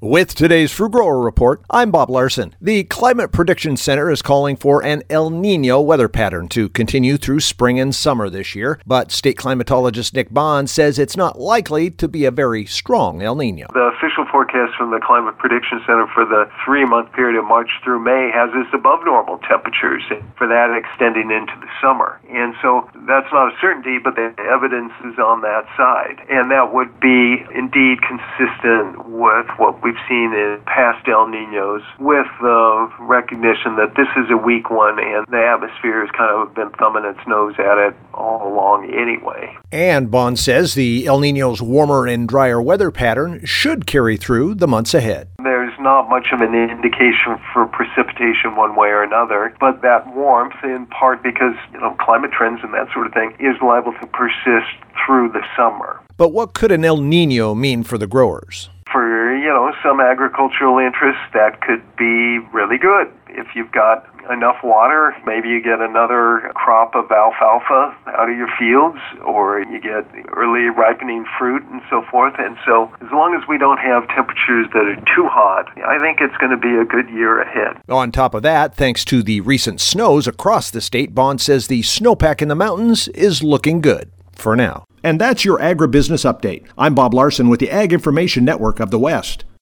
With today's Fruit Grower Report, I'm Bob Larson. The Climate Prediction Center is calling for an El Nino weather pattern to continue through spring and summer this year, but state climatologist Nick Bond says it's not likely to be a very strong El Nino. The official forecast from the Climate Prediction Center for the 3-month period of March through May has us above normal temperatures, for that extending into the summer. And so that's not a certainty, but the evidence is on that side. And that would be indeed consistent with what we've seen in past El Ninos, with the recognition that this is a weak one and the atmosphere has kind of been thumbing its nose at it all along anyway. And Bond says the El Nino's warmer and drier weather pattern should carry through the months ahead. There's not much of an indication for precipitation one way or another, but that warmth, in part because, climate trends and that sort of thing, is liable to persist through the summer. But what could an El Nino mean for the growers? For, some agricultural interests, that could be really good. If you've got enough water, maybe you get another crop of alfalfa out of your fields, or you get early ripening fruit and so forth. And so as long as we don't have temperatures that are too hot, I think it's going to be a good year ahead. On top of that, thanks to the recent snows across the state, Bond says the snowpack in the mountains is looking good for now. And that's your agribusiness update. I'm Bob Larson with the Ag Information Network of the West.